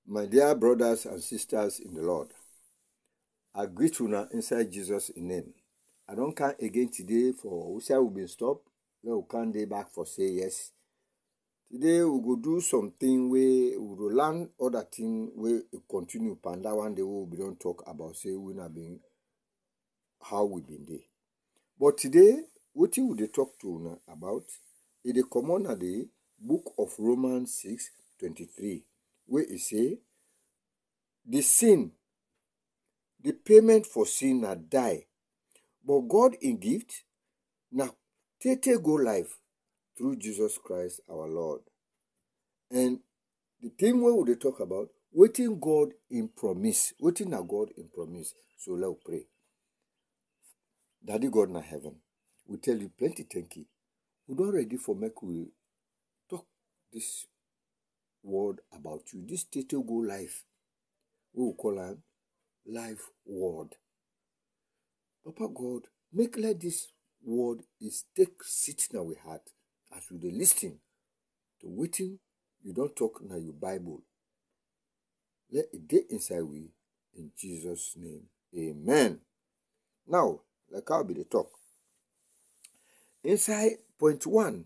My dear brothers and sisters in the Lord, I greet you now inside Jesus' name. I don't come again today for we say we've been stopped. Then we come day back for say yes. Today we go do something where we will learn other thing where we continue. Panda one day we don't talk about say we not been how we been there. But today, what we will talk to now about is the common at the book of Romans 6:23, where it say the sin, the payment for sin na die, but God in gift na tete go life through Jesus Christ our Lord. And the thing we will talk about, waiting God in promise, waiting na God in promise. So let's pray. Daddy God na heaven, we tell you plenty thank you. We don't ready for make we talk this word about you, this tete go life. We will call am life word. Papa God, make let this word is take seat now we heart as we dey listen to waiting you don't talk now your Bible. Let it dey inside we in Jesus' name. Amen. Now, like how be the talk. Inside point 1.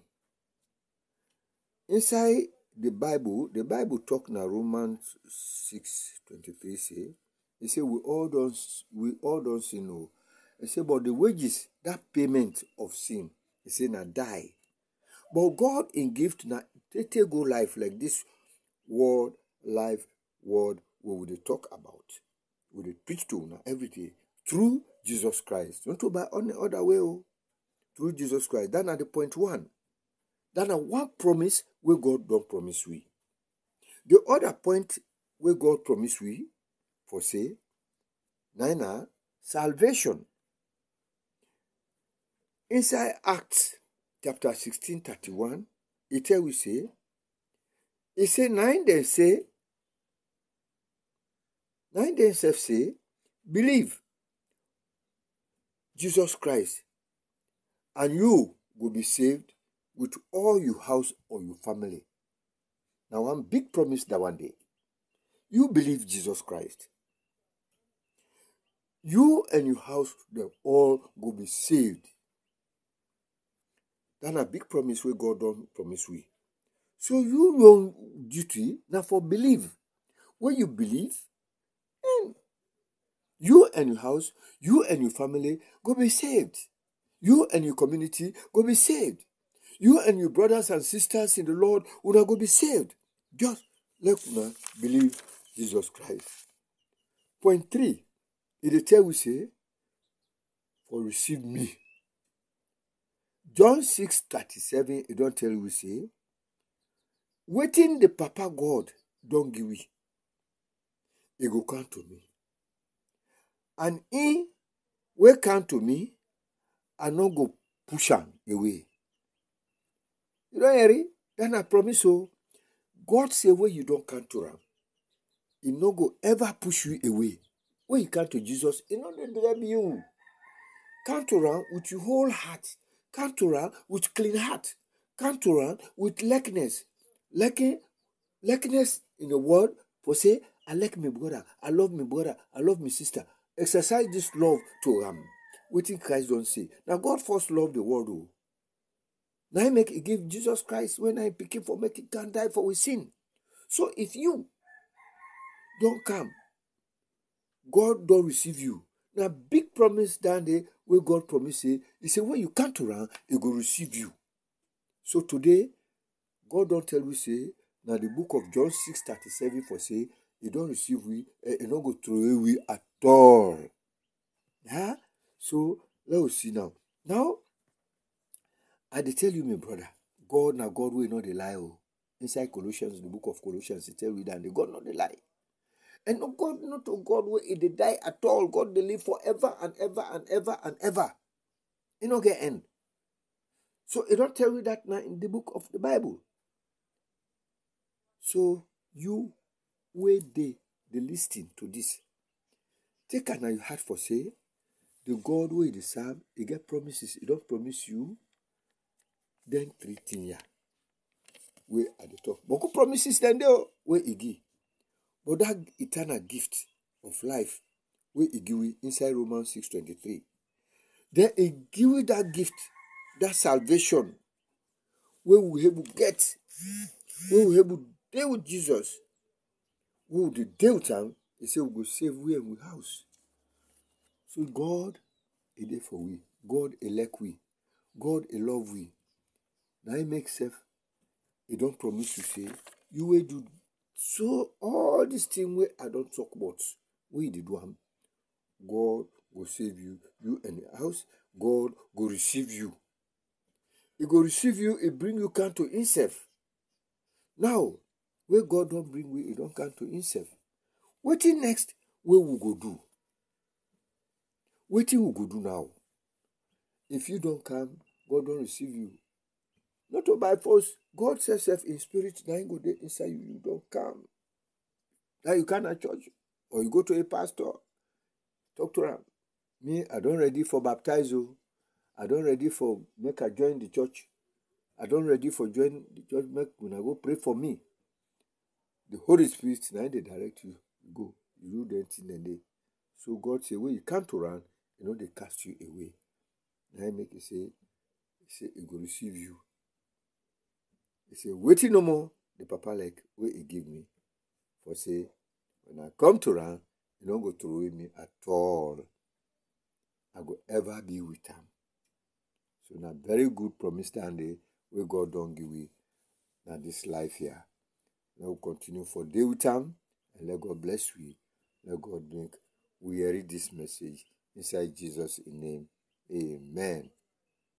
Inside the Bible talk now Romans 6:23 say, it say we all don't sin no. It say, but the wages, that payment of sin, it say na die. But God in gift na tete go life like this word, life word we will talk about. We will preach to now every day through Jesus Christ. Don't talk about any other way. Through Jesus Christ. That na the point 1. That na one promise where God don't promise we. The other point where God promise we for say, na salvation. Inside Acts chapter 16:31, it tell we say, it say, nine themselves say, believe Jesus Christ, and you will be saved with all your house or your family. Now one big promise that one day. You believe Jesus Christ. You and your house, they all will be saved. That's a big promise where God don't promise we. So you know duty now for believe. When you believe, and you and your house, you and your family go be saved. You and your community go be saved. You and your brothers and sisters in the Lord will not go be saved. Just let us believe Jesus Christ. Point 3. It tell we say, for receive me. John 6:37, it don't tell we say, waiting the Papa God don't give we. He go come to me. And he will come to me and not go push him away. You don't hear it? Then I promise you, God say when you don't come to him, he no go ever push you away. When you come to Jesus, he no drive you. Come to him with your whole heart. Come to him with clean heart. Come to him with likeness. Likeness in the word for say, I like my brother, I love my brother, I love my sister. Exercise this love to him. Wetin Christ don't say. Now God first loved the world. Now he give Jesus Christ when I pick him for make it can die for we sin. So if you don't come, God don't receive you. Now big promise down there where God promise say, he say when you come to run, he will receive you. So today, God don't tell we say, now the book of John 6:37 for say, he don't receive we, he don't go throw away at all. Yeah? So let us see now. Now, I dey tell you, my brother, God na God will not lie. Inside Colossians, the book of Colossians, it tell you that the God not lie. And no God not a God where he die at all. God they live forever and ever and ever and ever. It no get end. So it don't tell you that now in the book of the Bible. So you where they listening to this. Take an your heart for say, the God where they serve, he get promises. He don't promise you. Then 3 things here. Where at the top. But who promises then they where he give. But that eternal gift of life, wey He give we inside Romans 6:23, then He give we that gift, that salvation, wey we able get, wey we able dey with Jesus, wey we dey with am. He say we go save we and we house. So God, He dey for we. God elect we. God He love we. Na Him make sef, He don promise to say, you wey do so all these things wey I don talk about, wey you dey do am, God go save you, you and the house. God go receive you. He go receive you, He bring you come to Himself. Now, wey God don bring we, He don come to Himself. Wetin next wey we go do? Wetin we go do now? If you don come, God don receive you. Not by force. God self in spirit, na Him go dey inside you. You don come. Now you come to church, or you go to a pastor, talk to am. Me, I don ready for baptize o. I don ready for make I join the church. I don ready for join the church. Make una go pray for me. The Holy Spirit na Him dey direct you. You go, you do that thing and day. So God say, when you come to run, He no dey cast you away. Na Him make He say He go receive you. He say, waiting no more the papa like wey He give me. For say, when I come to run, He no go throw away me at all. I go ever be with am. So na very good promise stand there wey God don give we na this life here. Now we continue for day with am, and let God bless we. Let God make we hear this message inside Jesus' name. Amen.